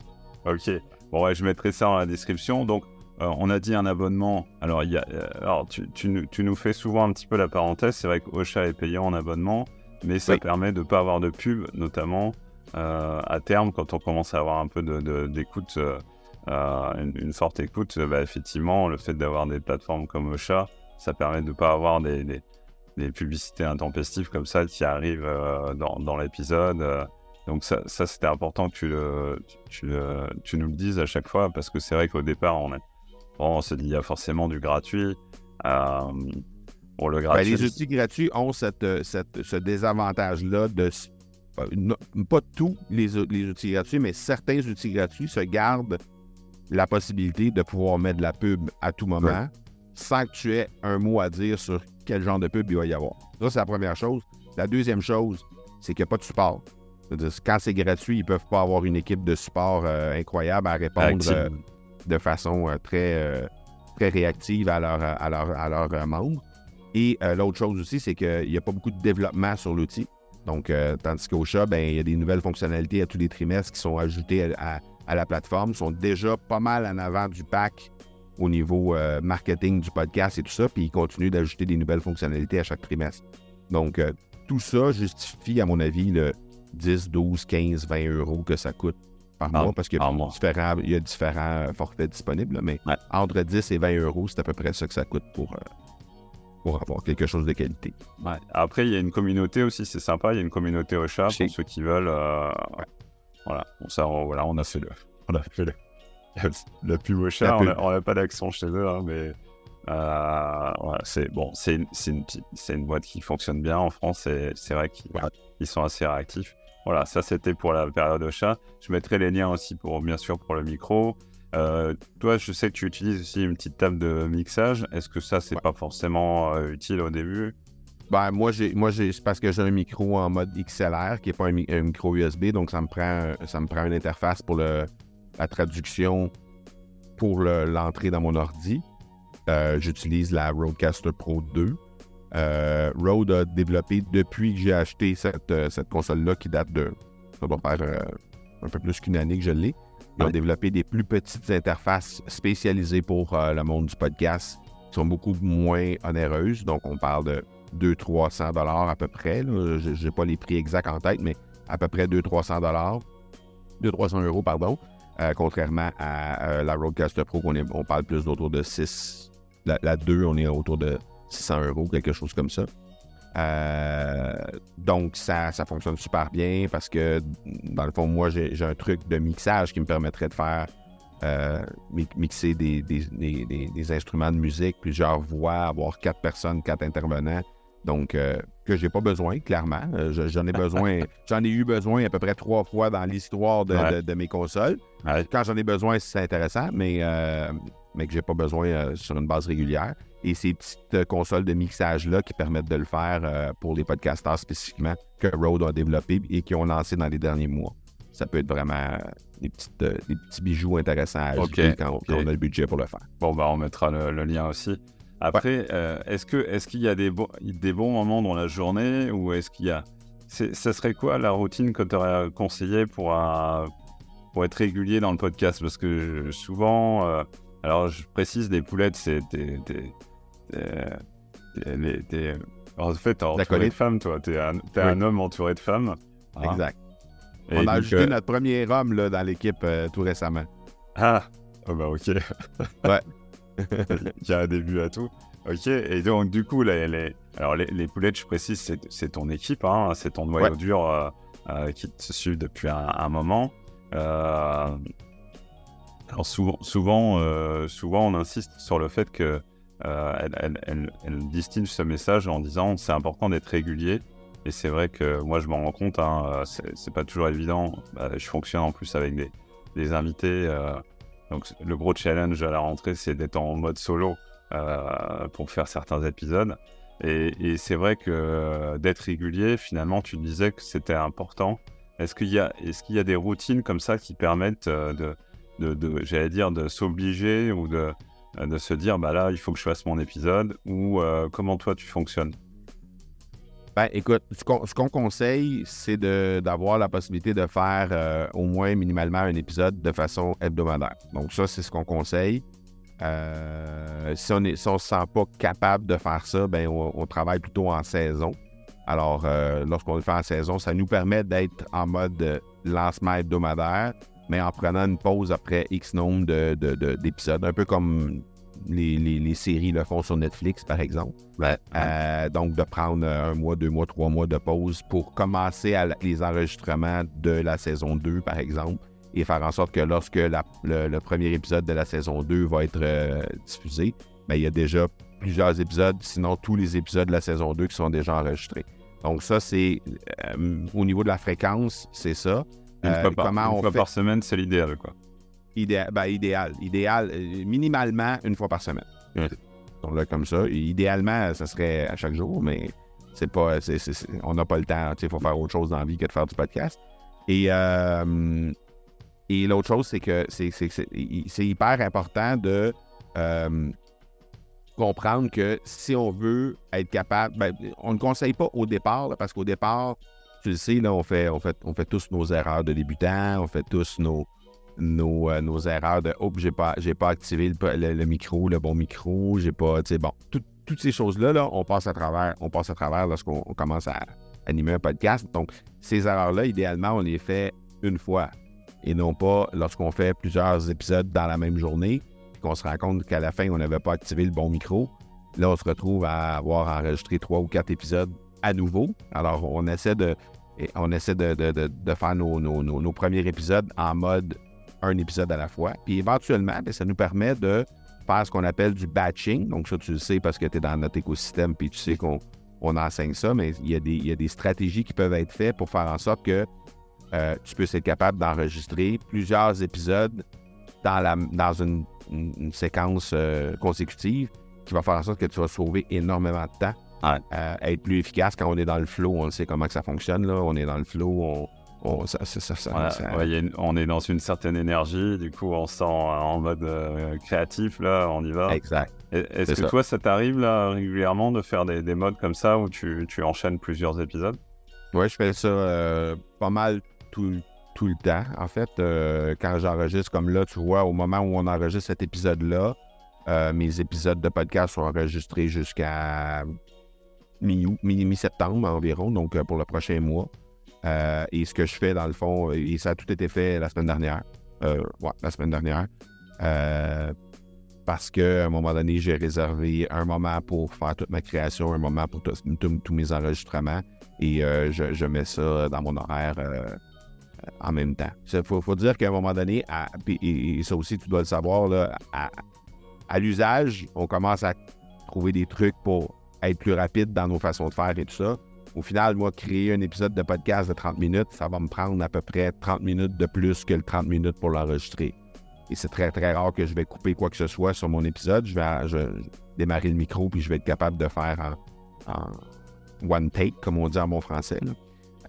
Ok. Bon, ouais, je mettrai ça dans la description. Donc, euh, on a dit un abonnement. Alors, il y a, euh, alors tu, tu, nous- tu nous fais souvent un petit peu la parenthèse. C'est vrai qu'Ocha est payant en abonnement, mais ça Oui. permet de ne pas avoir de pub, notamment euh, à terme, quand on commence à avoir un peu de, de- d'écoute, euh, euh, une, une forte écoute, euh, bah, effectivement, le fait d'avoir des plateformes comme Ocha, ça permet de ne pas avoir des, des, des publicités intempestives comme ça qui arrivent euh, dans, dans l'épisode. euh. Donc ça, ça c'était important que tu, le, tu, le- tu nous le dises à chaque fois, parce que c'est vrai qu'au départ, on, est, bon, on se dit il y a forcément du gratuit. Euh, bon, le Ben, gratuit, les outils gratuits ont cette, euh, cette- ce désavantage-là de... s- euh, non, pas tous les, o- les outils gratuits, mais certains outils gratuits se gardent la possibilité de pouvoir mettre de la pub à tout moment Ouais. sans que tu aies un mot à dire sur quel genre de pub il va y avoir. Ça, c'est la première chose. La deuxième chose, c'est qu'il n'y a pas de support. C'est-à-dire, quand c'est gratuit, ils ne peuvent pas avoir une équipe de support euh, incroyable à répondre active. euh, de façon euh, très, euh, très réactive à leurs à leur, à leur, euh, membres. Et euh, l'autre chose aussi, c'est qu'il n'y a pas beaucoup de développement sur l'outil. Donc, euh, tandis qu'au chat, ben, il y a des nouvelles fonctionnalités à tous les trimestres qui sont ajoutées à, à, à la plateforme, sont déjà pas mal en avant du pack au niveau euh, marketing du podcast et tout ça, puis ils continuent d'ajouter des nouvelles fonctionnalités à chaque trimestre. Donc, euh, tout ça justifie, à mon avis, le dix, douze, quinze, vingt euros que ça coûte par Ah, mois, parce qu'il y a, par mois. différents, il y a différents forfaits disponibles, là, mais Ouais. entre dix et vingt euros, c'est à peu près ça que ça coûte pour, euh, pour avoir quelque chose de qualité. Ouais. Après, il y a une communauté aussi, c'est sympa. Il y a une communauté au chat Chez- pour ceux qui veulent. euh, Ouais. Voilà. Bon, ça, on, voilà, on a fait le, on a fait le, le pub au chat. La On pub. n'a pas d'action chez eux, hein, mais euh, ouais, c'est bon. C'est une, c'est une, petite- c'est une boîte qui fonctionne bien en France. Et c'est vrai qu'ils Ouais. ils sont assez réactifs. Voilà, ça c'était pour la période au chat. Je mettrai les liens aussi pour, bien sûr, pour le micro. Euh, toi, je sais que tu utilises aussi une petite table de mixage. Est-ce que ça, c'est Ouais. pas forcément euh, utile au début? Ben, moi, j'ai, moi j'ai, c'est parce que j'ai un micro en mode X L R, qui n'est pas un, mi- un micro U S B, donc ça me prend, ça me prend une interface pour le, la traduction pour le- l'entrée dans mon ordi. Euh, j'utilise la Rodecaster Pro deux. Euh, Rode a développé, depuis que j'ai acheté cette, euh, cette console-là, qui date de, ça doit faire euh, un peu plus qu'une année que je l'ai, ils ont Ouais. développé des plus petites interfaces spécialisées pour euh, le monde du podcast, qui sont beaucoup moins onéreuses. Donc, on parle de deux cents à trois cents dollars à peu près. Là. Je n'ai pas les prix exacts en tête, mais à peu près deux cents à trois cents dollars. deux cents à trois cents euros, pardon. Euh, contrairement à euh, la Rodecaster Pro, qu'on est, on parle plus d'autour de six. La, la deux, on est autour de six cents euros, quelque chose comme ça. Euh, donc, ça, ça fonctionne super bien parce que, dans le fond, moi, j'ai, j'ai un truc de mixage qui me permettrait de faire euh, mi- mixer des, des, des, des, des instruments de musique, plusieurs voix, avoir quatre personnes, quatre intervenants. Donc, euh, que j'ai pas besoin, clairement. Euh, je- j'en ai besoin, j'en ai eu besoin à peu près trois fois dans l'histoire de, Ouais. de, de mes consoles. Ouais. Quand j'en ai besoin, c'est intéressant, mais, euh, mais que j'ai pas besoin euh, sur une base régulière. Et ces petites euh, consoles de mixage-là qui permettent de le faire euh, pour les podcasteurs spécifiquement, que Rode a développé et qui ont lancé dans les derniers mois. Ça peut être vraiment euh, des, petites, euh, des petits bijoux intéressants à ajouter Ok, quand, ok. quand on a le budget pour le faire. Bon, bah, on mettra le, le lien aussi. Après, euh, est-ce que, est-ce qu'il y a des, bo- des bons moments dans la journée ou est-ce qu'il y a... C'est, ça serait quoi la routine que tu aurais conseillé pour, un- pour être régulier dans le podcast? Parce que je- souvent, euh, alors je précise, des poulettes, c'est des... des, des, des- les- des- en fait, t'es entouré Acolytes. de femmes, toi. T'es un, t'es Oui. un homme entouré de femmes. hein. Exact. Et on a donc, ajouté euh, notre premier homme là, dans l'équipe euh, tout récemment. Ah, oh bah ok. Ouais. Il y a un début à tout. Ok, et donc du coup, les, les... Alors, les, les poulettes, je précise, c'est, c'est ton équipe, hein, c'est ton noyau Ouais. dur euh, euh, qui te suit depuis un, un moment. Euh... Alors souvent, souvent, euh, souvent, on insiste sur le fait que euh, elle, elle, elle, elle distille ce message en disant c'est important d'être régulier. Et c'est vrai que moi, je m'en rends compte, hein, c'est, c'est pas toujours évident. Bah, je fonctionne en plus avec des, des invités. Euh, donc, le gros challenge à la rentrée, c'est d'être en mode solo euh, pour faire certains épisodes. Et, et c'est vrai que euh, d'être régulier, finalement, tu disais que c'était important. Est-ce qu'il y a, est-ce qu'il y a des routines comme ça qui permettent euh, de, de, de, j'allais dire, de s'obliger ou de, de se dire, bah là, il faut que je fasse mon épisode, ou euh, comment toi tu fonctionnes? Ben, écoute, ce qu'on, ce qu'on conseille, c'est de, d'avoir la possibilité de faire euh, au moins minimalement un épisode de façon hebdomadaire. Donc ça, c'est ce qu'on conseille. Euh, si on ne si on se sent pas capable de faire ça, ben on, on travaille plutôt en saison. Alors, euh, lorsqu'on le fait en saison, ça nous permet d'être en mode euh, lancement hebdomadaire, mais en prenant une pause après X nombre de, de, de, d'épisodes, un peu comme les, les, les séries le font sur Netflix, par exemple. Ouais. Euh, donc, de prendre un mois, deux mois, trois mois de pause pour commencer à la- les enregistrements de la saison deux, par exemple, et faire en sorte que lorsque la- le, le premier épisode de la saison deux va être euh, diffusé, ben, il y a déjà plusieurs épisodes, sinon tous les épisodes de la saison deux qui sont déjà enregistrés. Donc ça, c'est euh, au niveau de la fréquence, c'est ça. Une Euh, fois, par, comment une on fois fait? par semaine, c'est l'idéal, quoi. Idéal, ben, idéal. Idéal, euh, minimalement une fois par semaine. Ouais. Donc là, comme ça. Et idéalement, ça serait à chaque jour, mais c'est pas, c'est, c'est, c'est- on n'a pas le temps. Il faut faire autre chose dans la vie que de faire du podcast. Et, euh, et l'autre chose, c'est que c'est, c'est, c'est, c'est hyper important de euh, comprendre que si on veut être capable, ben, on ne conseille pas au départ, là, parce qu'au départ, tu le sais, là, on fait, on fait, on fait tous nos erreurs de débutants, on fait tous nos, nos, euh, nos erreurs de « Oh, j'ai pas, j'ai pas activé le, le, le micro, le bon micro, j'ai pas... » Tu sais, bon, tout, toutes ces choses-là, là, on passe à travers, on passe à travers lorsqu'on on commence à animer un podcast. Donc, ces erreurs-là, idéalement, on les fait une fois et non pas lorsqu'on fait plusieurs épisodes dans la même journée puis qu'on se rend compte qu'à la fin, on n'avait pas activé le bon micro. Là, on se retrouve à avoir enregistré trois ou quatre épisodes à nouveau. Alors, on essaie de, on essaie de, de, de, de faire nos, nos, nos, nos premiers épisodes en mode un épisode à la fois. Puis éventuellement, bien, ça nous permet de faire ce qu'on appelle du batching. Donc ça, tu le sais parce que tu es dans notre écosystème puis tu sais qu'on on enseigne ça, mais il y, a des, il y a des stratégies qui peuvent être faites pour faire en sorte que euh, tu puisses être capable d'enregistrer plusieurs épisodes dans, la, dans une, une, une séquence euh, consécutive qui va faire en sorte que tu vas sauver énormément de temps. Ouais. Euh, être plus efficace quand on est dans le flow, on sait comment que ça fonctionne, là. On est dans le flow, on... on ça, ça, ça, ça, Ouais, ça... ouais, y a une, on est dans une certaine énergie, du coup on se sent en mode euh, créatif, là, on y va. Exact. Et, est-ce C'est que ça. toi, ça t'arrive là régulièrement de faire des, des modes comme ça où tu, tu enchaînes plusieurs épisodes? Oui, je fais ça euh, pas mal tout, tout le temps. En fait, euh, quand j'enregistre comme là, tu vois, au moment où on enregistre cet épisode-là, euh, mes épisodes de podcast sont enregistrés jusqu'à mi- mi- mi-septembre environ, donc euh, pour le prochain mois. Euh, et ce que je fais, dans le fond, et ça a tout été fait la semaine dernière. Euh, ouais, la semaine dernière. Euh, parce qu'à un moment donné, j'ai réservé un moment pour faire toute ma création, un moment pour tous mes enregistrements. Et euh, je, je mets ça dans mon horaire euh, en même temps. Il faut, faut dire qu'à un moment donné, à, et, et ça aussi, tu dois le savoir, là, à, à l'usage, on commence à trouver des trucs pour être plus rapide dans nos façons de faire et tout ça. Au final, moi, créer un épisode de podcast de trente minutes, ça va me prendre à peu près trente minutes de plus que le trente minutes pour l'enregistrer. Et c'est très, très rare que je vais couper quoi que ce soit sur mon épisode. Je vais, je, je vais démarrer le micro puis je vais être capable de faire en, en one take, comme on dit en bon français, là.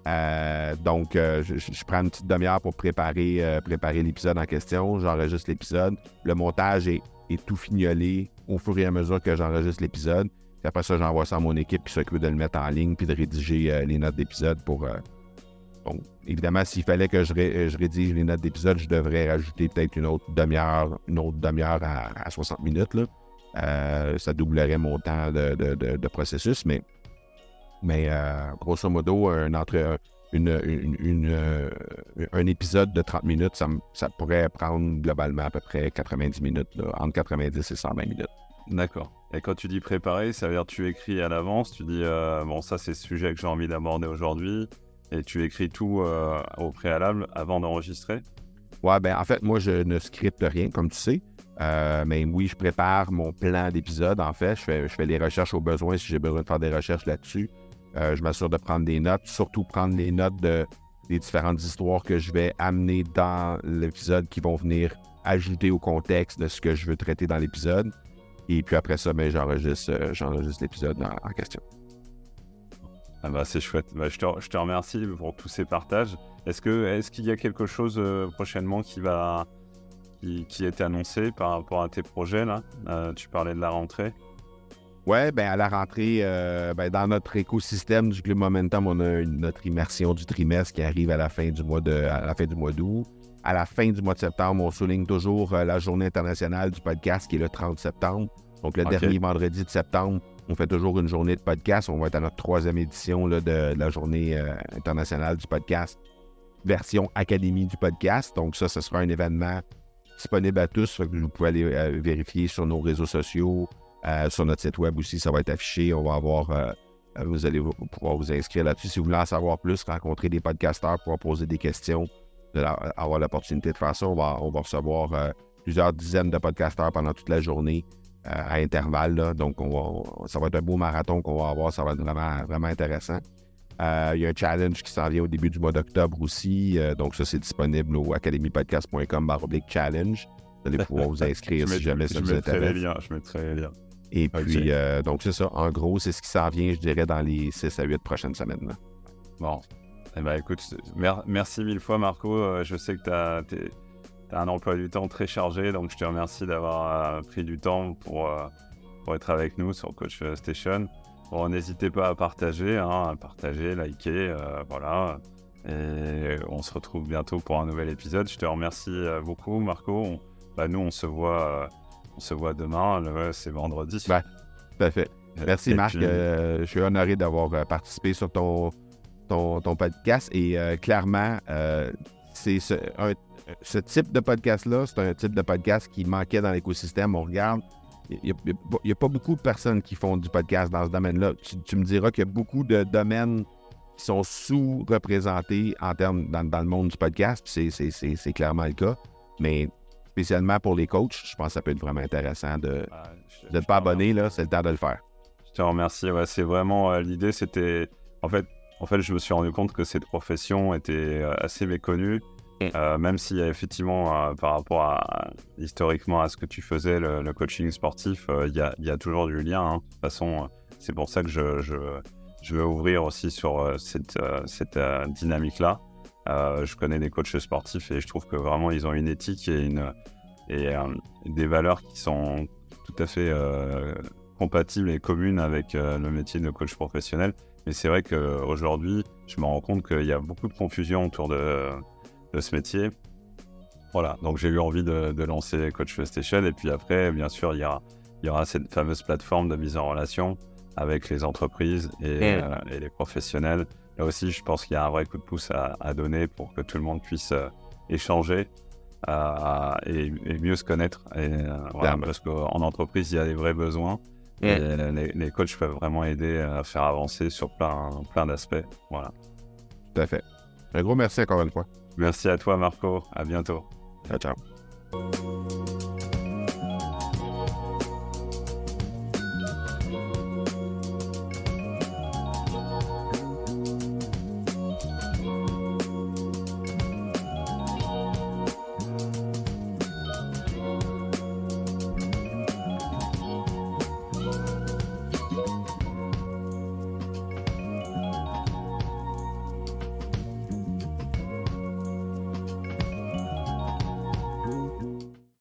Euh, donc, euh, je, je prends une petite demi-heure pour préparer, euh, préparer l'épisode en question. J'enregistre l'épisode. Le montage est, est tout fignolé au fur et à mesure que j'enregistre l'épisode. Puis après ça, j'envoie ça à mon équipe qui s'occupe de le mettre en ligne puis de rédiger euh, les notes d'épisode pour... Euh... Bon, évidemment, s'il fallait que je, ré, je rédige les notes d'épisode, je devrais rajouter peut-être une autre demi-heure, une autre demi-heure à, à soixante minutes, là. Euh, ça doublerait mon temps de, de, de, de processus, mais... Mais euh, grosso modo, un, entre, une, une, une, euh, un épisode de trente minutes, ça, ça pourrait prendre globalement à peu près quatre-vingt-dix minutes, là, entre quatre-vingt-dix et cent vingt minutes. D'accord. Et quand tu dis préparer, ça veut dire que tu écris à l'avance, tu dis euh, bon, ça c'est le sujet que j'ai envie d'aborder aujourd'hui, et tu écris tout euh, au préalable avant d'enregistrer? Ouais, ben en fait, moi, je ne scripte rien, comme tu sais. Euh, mais oui, je prépare mon plan d'épisode, en fait. Je fais, je fais les recherches au besoin si j'ai besoin de faire des recherches là-dessus. Euh, je m'assure de prendre des notes, surtout prendre les notes de, des différentes histoires que je vais amener dans l'épisode qui vont venir ajouter au contexte de ce que je veux traiter dans l'épisode. Et puis après ça, ben, j'enregistre, euh, j'enregistre l'épisode en, en question. Ah bah, c'est chouette. Bah, je, te, je te remercie pour tous ces partages. Est-ce, que, est-ce qu'il y a quelque chose euh, prochainement qui, va, qui, qui est annoncé par rapport à tes projets là? Euh, tu parlais de la rentrée. Oui, bien à la rentrée, euh, ben, dans notre écosystème du Club Momentum, on a une, notre immersion du trimestre qui arrive à la fin du mois de, à la fin du mois d'août. À la fin du mois de septembre, on souligne toujours euh, la journée internationale du podcast qui est le trente septembre. Donc le okay. dernier vendredi de septembre, on fait toujours une journée de podcast. On va être à notre troisième édition là, de, de la journée euh, internationale du podcast, version Académie du podcast. Donc ça, ce sera un événement disponible à tous. Fait que vous pouvez aller euh, vérifier sur nos réseaux sociaux. Euh, sur notre site web aussi, ça va être affiché. On va avoir, euh, vous allez pouvoir vous inscrire là-dessus. Si vous voulez en savoir plus, rencontrer des podcasteurs, pouvoir poser des questions, de la, avoir l'opportunité de faire ça, on va, on va recevoir euh, plusieurs dizaines de podcasteurs pendant toute la journée euh, à intervalles. Là. Donc, on va, on, ça va être un beau marathon qu'on va avoir. Ça va être vraiment, vraiment intéressant. Euh, il y a un challenge qui s'en vient au début du mois d'octobre aussi. Euh, donc, ça, c'est disponible au academy podcast point com barre challenge. Vous allez pouvoir vous inscrire si jamais ça vous intéresse. Les liens, je mettrai les liens. Et puis, okay. euh, donc c'est ça. En gros, c'est ce qui s'en vient, je dirais, dans les six à huit prochaines semaines. Là. Bon. Eh bien, écoute, mer- merci mille fois, Marco. Euh, je sais que tu as un emploi du temps très chargé, donc je te remercie d'avoir euh, pris du temps pour, euh, pour être avec nous sur Coach Station. bon, n'hésitez pas à partager, hein, à partager, liker, euh, voilà. Et on se retrouve bientôt pour un nouvel épisode. Je te remercie euh, beaucoup, Marco. On, bah, nous, on se voit, euh, on se voit demain. Le, c'est vendredi. Ouais, tout à fait. Merci, et Marc. puis... Euh, je suis honoré d'avoir euh, participé sur ton, ton, ton podcast. Et euh, clairement, euh, c'est ce, un, ce type de podcast-là, c'est un type de podcast qui manquait dans l'écosystème. On regarde, il n'y a, a pas beaucoup de personnes qui font du podcast dans ce domaine-là. Tu, tu me diras qu'il y a beaucoup de domaines qui sont sous-représentés en termes dans, dans le monde du podcast. C'est, c'est, c'est, c'est clairement le cas. Mais spécialement pour les coachs, je pense que ça peut être vraiment intéressant de Ah, je, ne je pas te abonner. remercie. Là, c'est le temps de le faire. Je te remercie. Ouais, c'est vraiment euh, l'idée. C'était en fait, en fait, je me suis rendu compte que cette profession était euh, assez méconnue, Mm. euh, même s'il y a effectivement euh, par rapport à historiquement à ce que tu faisais, le, le coaching sportif, euh, il y a, il y a toujours du lien. Hein. De toute façon, euh, c'est pour ça que je, je, je veux ouvrir aussi sur euh, cette, euh, cette euh, dynamique-là. Euh, je connais des coachs sportifs et je trouve que vraiment ils ont une éthique et une et euh, des valeurs qui sont tout à fait euh, compatibles et communes avec euh, le métier de coach professionnel. Mais c'est vrai qu'aujourd'hui, je me rends compte qu'il y a beaucoup de confusion autour de, de ce métier. Voilà, donc j'ai eu envie de, de lancer Coach Station. Et puis après, bien sûr, il y aura, il y aura cette fameuse plateforme de mise en relation avec les entreprises et, Mm. euh, et les professionnels. Là aussi, je pense qu'il y a un vrai coup de pouce à, à donner pour que tout le monde puisse euh, échanger euh, et, et mieux se connaître. Et, euh, voilà, Clairement. parce qu'en entreprise, il y a des vrais besoins. Mm. Et les, les coachs peuvent vraiment aider à faire avancer sur plein, plein d'aspects. Voilà. Tout à fait. Un gros merci encore une fois. Merci à toi, Marco. À bientôt. Ciao, ciao.